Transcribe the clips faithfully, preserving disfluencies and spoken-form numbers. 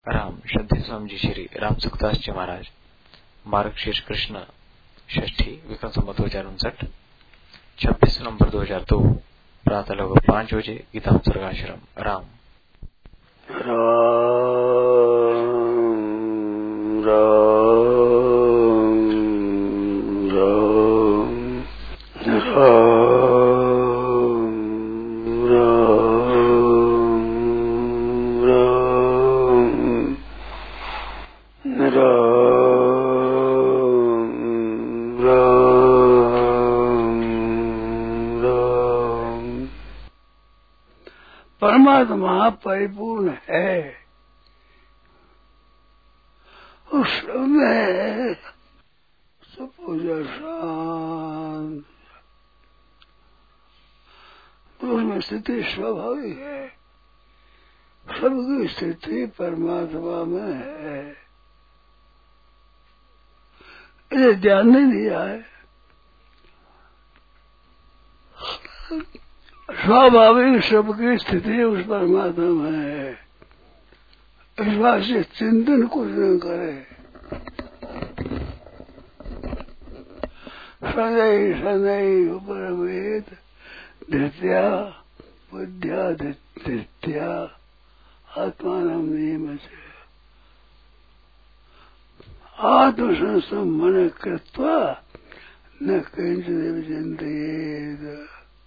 राम श्रद्धे स्वामी जी श्री राम सुखदास जी महाराज मार्ग शीर्ष कृष्ण षष्ठी विक्रम संवत दो हजार उनसठ छब्बीस नवंबर दो हजार दो प्रातः लगभग पांच बजे गीता उत्सर्गाश्रम राम राम राम राम परमात्मा परिपूर्ण है, उसमें सब पूजा शांत, उसमें स्थिति स्वाभाविक है। सबकी स्थिति परमात्मा में है, इसे ध्यान नहीं दिया है। स्वाभाविक सबकी स्थिति उस परमात्मा में है, इस बात से चिंतन कुछ न करे। सदैव सदैव परमेत धृत्या बुद्ध्या धृत्या आत्मानम नियम से आत्मसंस्थम मन कृत्वा न किंचित् विचिन्तयेत्।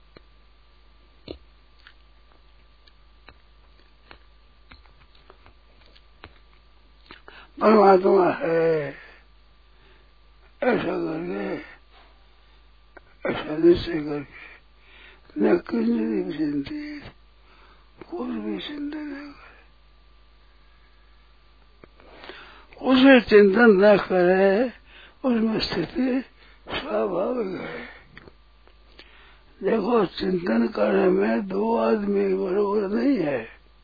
परमात्मा है ऐसा करके, ऐसा निश्चय करके न किंचित् विचिन्तयेत्, कुछ भी चिंतन न करे, उसे चिंतन न करे, उसमें स्थिति स्वाभाविक है। देखो, चिंतन करने में दो आदमी बराबर नहीं है,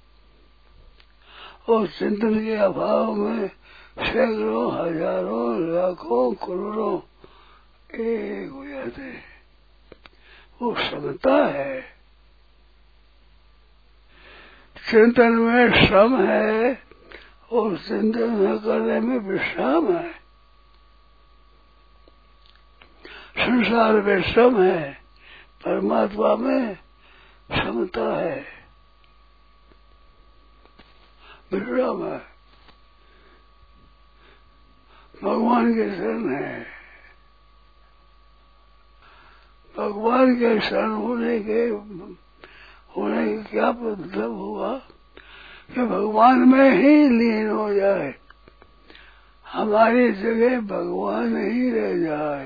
और चिंतन के अभाव में सैकड़ों हजारों लाखों करोड़ों एक हो जाते हैं। वो समता है। चिंतन में श्रम है और चिंतन न करने में विश्राम है। संसार में श्रम है, परमात्मा में समता है, विश्राम है। भगवान के शरण है। भगवान के शरण होने के होने का क्या मतलब हुआ कि भगवान में ही लीन हो जाए, हमारी जगह भगवान ही रह जाए।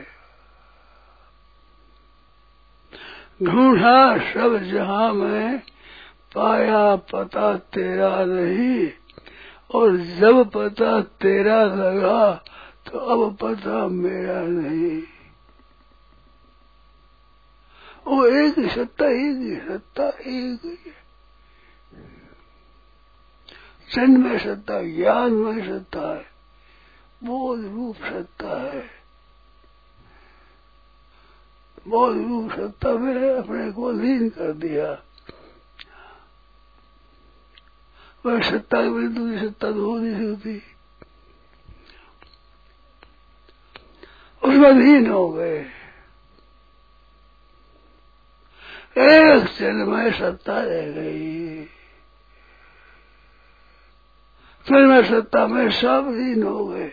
ढूंढा सब जहां में, पाया पता तेरा नहीं, और जब पता तेरा लगा तो अब पता मेरा नहीं। वो एक ही सत्ता, एक ही सत्ता, एक ही जन्म में सत्ता, ज्ञान में सत्ता है, बोध रूप सत्ता है। बोध रूप सत्ता में अपने को लीन कर दिया। वह सत्ता के बड़ी दूसरी सत्ता तो हो नहीं सकती, उसमें लीन हो गए। एक जन्म में सत्ता रह गई, फिर मैं सत्ता में सब लीन हो गए।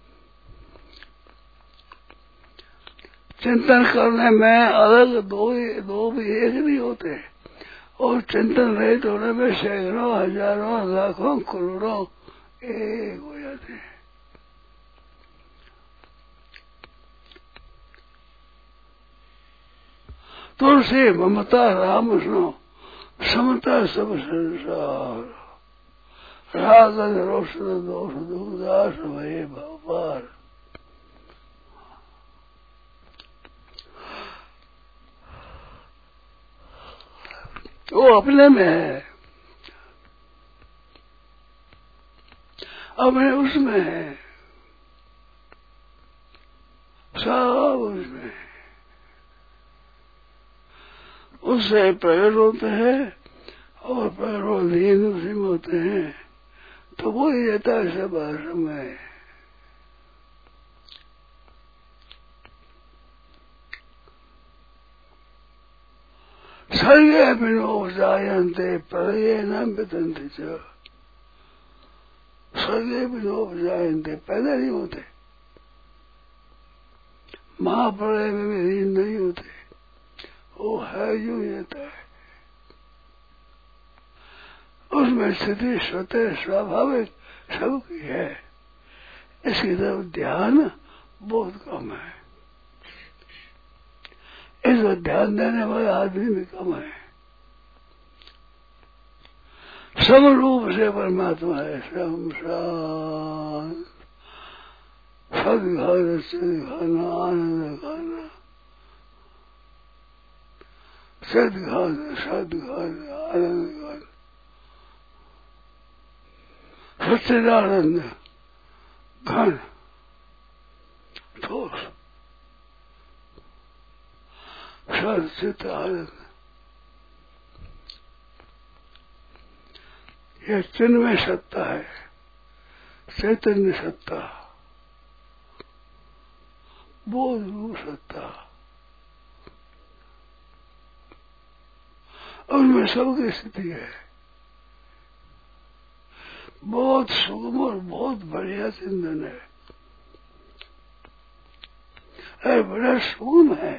चिंतन करने में अलग दो दो भी एक नहीं होते, और चिंतन रहित होने में सैकड़ों हजारों लाखों करोड़ों एक हो जाते हैं। तुलसी ममता राम सुनो, समता सब संसार, राग रोशन दोष दुखदास भये भवपार। वो अपने में है, अपने उसमें है, सब उसमें है। उससे प्रकट होते हैं और प्रकट लीन उसी में होते हैं। तो वो ही रहता है सब समय। सर्गे विनोपजायन्ते प्रलये न विदन्ति च। सर्गे विनोपजायन्ते पैदा नहीं होते, महाप्रलय में भी लीन नहीं होते, वो है यूं ही रहता है। उसमें स्थिति स्वतः स्वाभाविक सबकी है। इसकी तरफ ध्यान बहुत कम है, इस पर ध्यान देने वाले आदमी भी कम है। सम रूप से परमात्मा है, सम शांत सदघान सदघाना आनंद खाना, सदघान सदघान आनंद खाना, सच्चिदानंद घन ठोस सचित आनंद। यह चिन्मय सत्ता है, चैतन्य सत्ता, बोध रूप सत्ता। उनमें सबकी स्थिति है। बहुत सुगम और बहुत बढ़िया चिंतन है, है बड़ा सुगम है,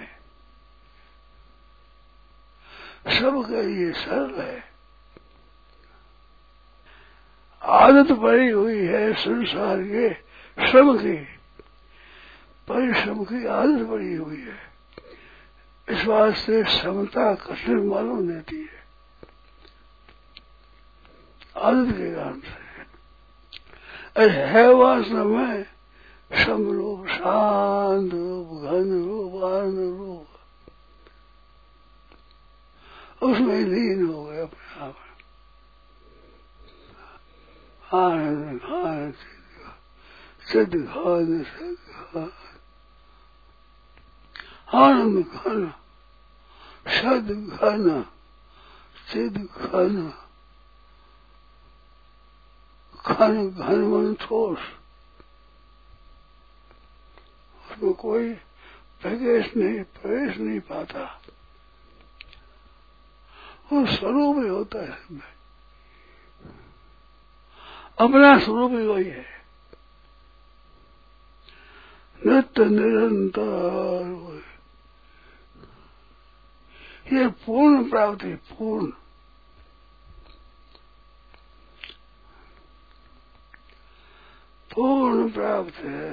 सबका ये सरल है। आदत पड़ी हुई है संसार के श्रम की, परिश्रम की आदत पड़ी हुई है। इस वास्ते समता कठिन मालूम देती है, आदत के कारण से। अरे है वास्तव में समरूप शांत रूप घन रूप आनंद रूप, उसमें लीन हो गए अपने आप। आनंद घन सिद्ध घन सिद्ध घन आनंद घन सद घन सिद्ध घन घन घन मन ठोस। उसमें कोई प्रवेश नहीं प्रवेश नहीं पाता, वो स्वरूप ही होता है सब में, अपना स्वरूप ही वही है, नित्य निरंतर। ये पूर्ण प्राप्ति, पूर्ण पूर्ण प्राप्त है।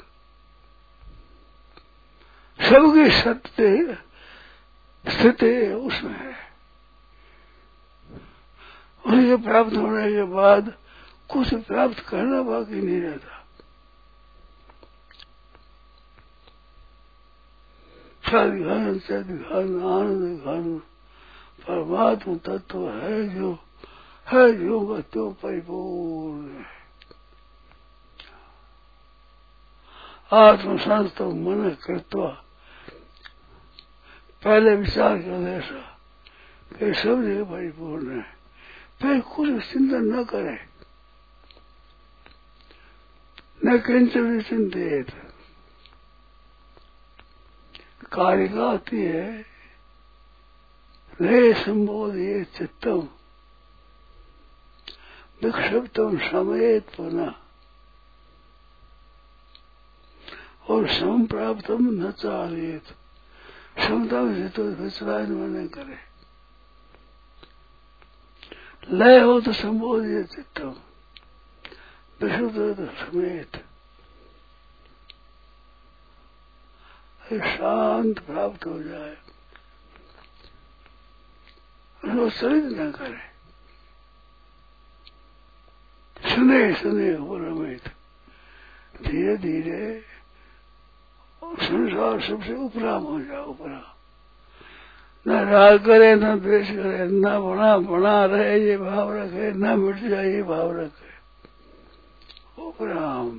सबकी सत्य स्थिति उसमें है। उनके प्राप्त होने के बाद कुछ प्राप्त करना बाकी नहीं रहता। सदघन सदघन आनंद घन परमात्मा तत्व है, जो है जो का तो परिपूर्ण है। आत्मसंस्तव मन कृत्वा, पहले विचार कर ऐसा कि सब जगह परिपूर्ण है, फिर कुछ चिंतन न करे, न किंचन चिंतित। कारिका आती है, ले संबोधिए चित्तम विक्षिप्तम समेत पुनः और सम प्राप्तम न चालित। क्षमता में तो विचलायन न करे, लय हो तो संबोधिए चित्तम, विशुद्ध हो तो समेत, शांत प्राप्त हो जाए, उसको चलित न करे, सुने सुने हो रमित, धीरे धीरे संसार सबसे उपराम हो जाए। उपराम न राग करे, न द्वेष करे, न बना बना रहे ये भाव रखे, न मिट जाए ये भाव रखे, उपराम।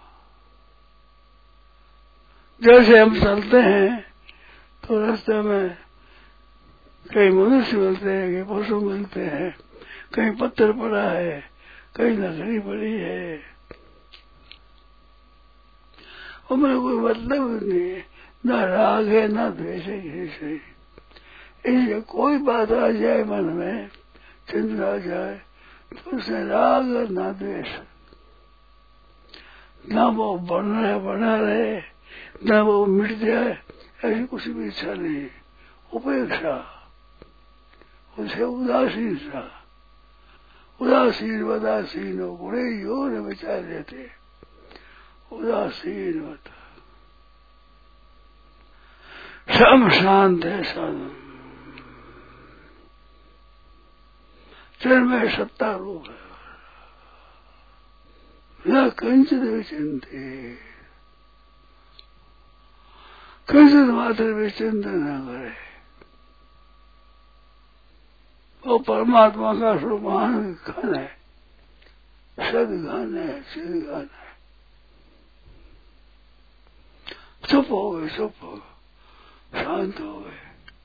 जैसे हम चलते हैं तो रास्ते में कहीं मनुष्य मिलते हैं, कहीं पशु मिलते हैं, कहीं पत्थर पड़ा है, कहीं नकली बड़ी है, उनमें कोई मतलब नहीं है, न राग है न द्वेष है किसी से। इसलिए कोई बात आ जाए मन में, चिंता आ जाए, तो उससे राग न द्वेष, न वो बन रहे बना रहे, न वो मिट जाए, ऐसी कुछ भी इच्छा नहीं। उपेक्षा, उसे उदासीन सा, उदासीन वदासीन हो गुणे यो न विचार देते, उदासीन होता सम शांत है साधन, चिन्मय सत्ता रूप है, न कंचित विचिंते, कंचित मात्र भी चिंतन न करे। वो परमात्मा का स्वरूप महान घन है, सद घन है, सिद्ध घन है। चुप हो गए, चुप हो गए, शांत हो गए।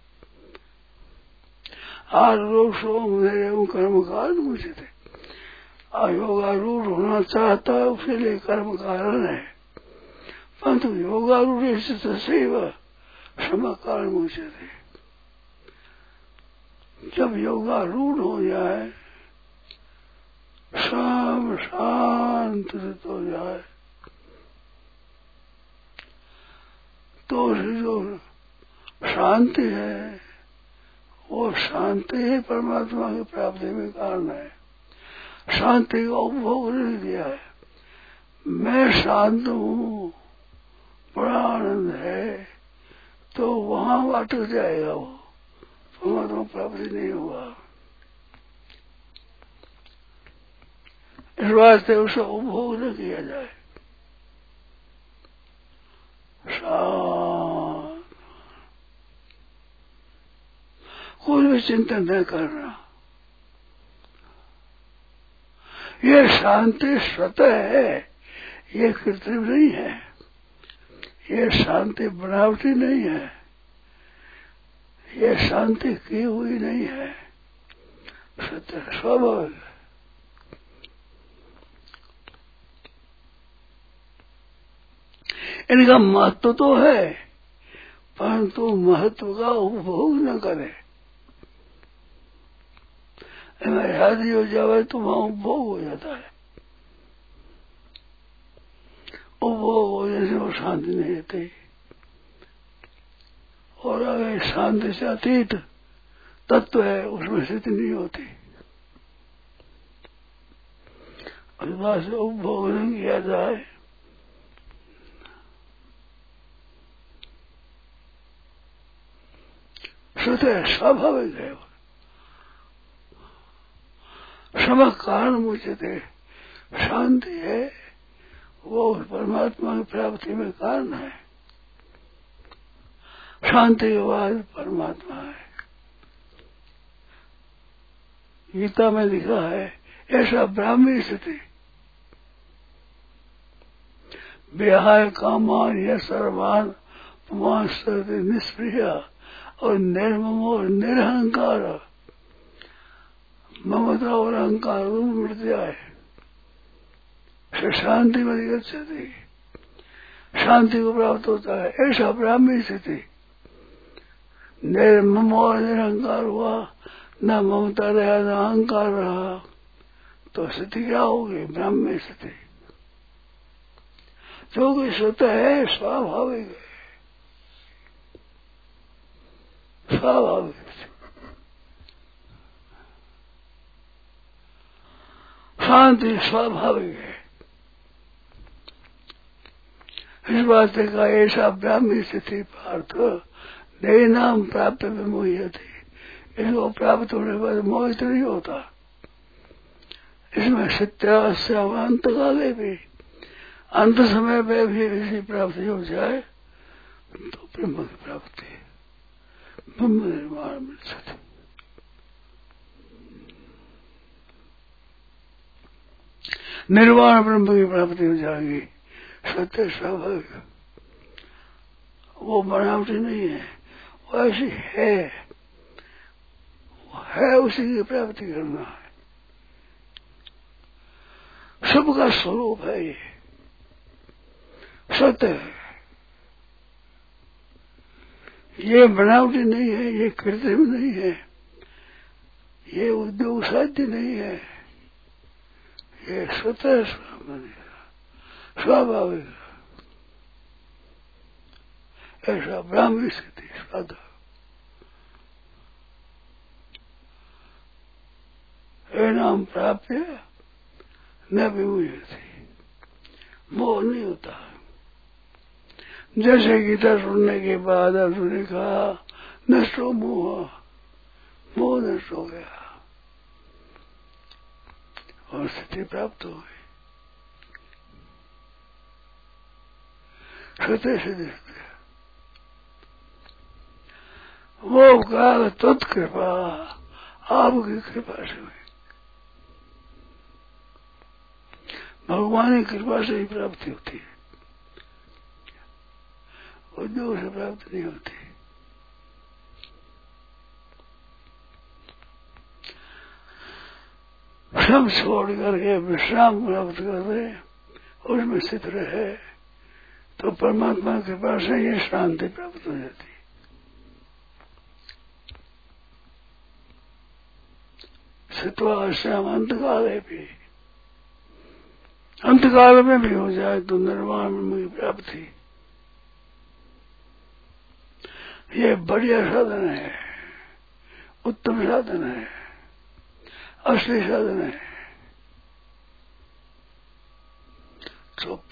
आरोप सोम मेरे कर्म कारण मुझे थे, योगारूढ़ होना चाहता है, उसके लिए कर्म कारण है, परंतु योगारूढ़ सैव क्षमा कारण मुझे थे। जब योगारूढ़ हो जाए, सब शांत हो जाए, तो जो शांति है वो शांति ही परमात्मा की प्राप्ति में कारण है। शांति का उपभोग नहीं दिया है, मैं शांत हूँ, बड़ा आनंद है, तो वहां अटक जाएगा, वो परमात्मा प्राप्ति नहीं होगा। इस वास्ते उसका उपभोग न किया जाए। शांत, कोई भी चिंतन न करना। ये शांति स्वतः है, ये कृत्रिम नहीं है, ये शांति बनावटी नहीं है, ये शांति की हुई नहीं है, स्वतः स्वाभाविक। इनका महत्व तो है, परंतु महत्व का उपभोग न करे। शादी हो जाए तो वहां उपभोग हो जाता है, उपभोग हो जाने से वो शांति नहीं रहती, और अगर शांति से अतीत तत्व है उसमें स्थिति नहीं होती। उस बात से उपभोग नहीं किया जाए, स्वतः स्वाभाविक है। क्षमा कारण मुझे थे, शांति है वो परमात्मा की प्राप्ति में कारण है। शांति के बाद परमात्मा है। गीता में लिखा है ऐसा ब्राह्मी स्थिति, विहाय कामान या सर्वान पुमांस निष्प्रिय और निर्ममो निरहंकार, ममता और अहंकार मिट जाए, शांति में गच्छति, शांति को प्राप्त होता है। ऐसा ब्राह्मी स्थिति, निर्मम और निरहंकार हुआ, न ममता रहा न अहंकार रहा, तो स्थिति क्या होगी? ब्राह्मी स्थिति, जो कि स्वतः है, स्वाभाविक है, स्वाभाविक। शांति स्वाभाविक है। इस बात का ऐसा ब्राह्मी स्थिति पार्थ नए नाम प्राप्त विमोह थी, इसको प्राप्त होने के बाद मोहित नहीं होता। इसमें सत्यास्य अंत काले भी, अंत समय में भी इसी प्राप्ति हो जाए तो ब्रह्म की प्राप्ति, ब्रह्म निर्माण मिल सकती। निर्वाण ब्रह्म की प्राप्ति हो जाएगी, सत्य स्वाभाविक, वो बनावटी नहीं है, वो ऐसी है, वो है, उसी की प्राप्ति करना है। सबका स्वरूप है, ये सत्य है। ये बनावटी नहीं है, ये कृत्रिम नहीं है, ये उद्योग साध्य नहीं है, ये स्वतः स्वाभाविक ऐसा ब्राह्मी स्थिति साधा। ये नाम प्राप्त न विमुह्यति, मोह नहीं होता। जैसे गीता सुनने के बाद अर्जुन ने कहा नष्ट हो मोह, मोह नष्ट हो गया और स्थिति प्राप्त हो गई। सत्य से दिखते वो काल तत्कृपा, आपकी कृपा से हुई। भगवान की कृपा से ही प्राप्ति होती है, उद्योग से प्राप्त नहीं होती। सब छोड़ करके विश्राम प्राप्त करते, उसमें स्थित रहे तो परमात्मा की कृपा से ये शांति प्राप्त हो जाती है। सत्वाश्याम अंतकाल है भी, अंतकाल में भी हो जाए तो निर्वाण में प्राप्ति, ये बढ़िया साधन है, उत्तम साधन है, असली साधन है। चुप,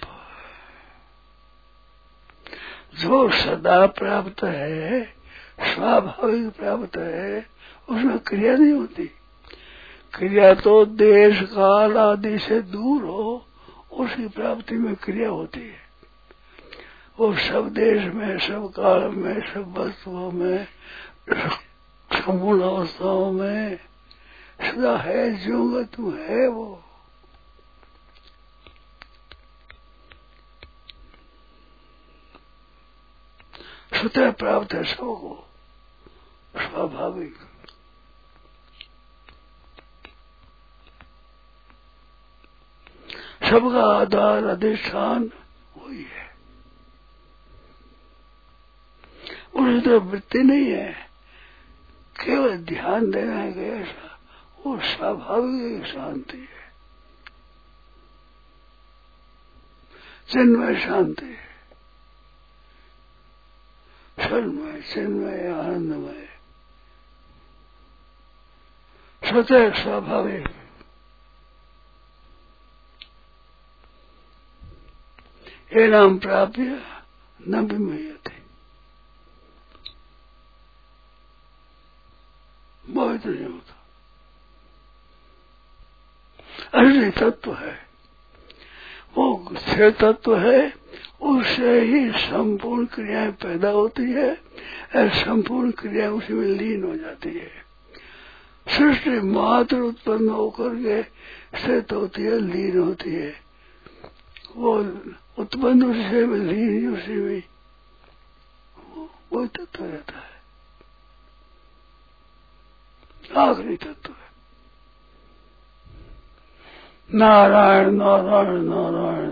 जो सदा प्राप्त है, स्वाभाविक प्राप्त है, उसमें क्रिया नहीं होती। क्रिया तो देश काल आदि से दूर हो, उसकी प्राप्ति में क्रिया होती है। वो सब देश में, सब काल में, सब वस्तुओं में, संपूर्ण अवस्थाओं में सदा है, जो तू है वो। स्वतः प्राप्त है सबको, स्वाभाविक। सबका आधार अधिष्ठान वही है, उस तरफ वृत्ति नहीं है, केवल ध्यान देना है कि ऐसा, वो स्वाभाविक शांति है, चिन्मय शांति है, सन्मय चिन्मय आनंदमय, स्वतः स्वाभाविक। ये नाम प्राप्य न विमुह्यते, मोहित नहीं होता। असली तत्व है, वो स्थिर तत्व है, उससे ही संपूर्ण क्रियाएं पैदा होती है और संपूर्ण क्रियाएं उसी में लीन हो जाती है। सृष्टि मात्र उत्पन्न होकर के स्थित होती है, लीन होती है, वो उत्पन्न उसी में, लीन उसी में, वो तत्व रहता है, आखिरी तत्व है। नारायण नारायण नारायण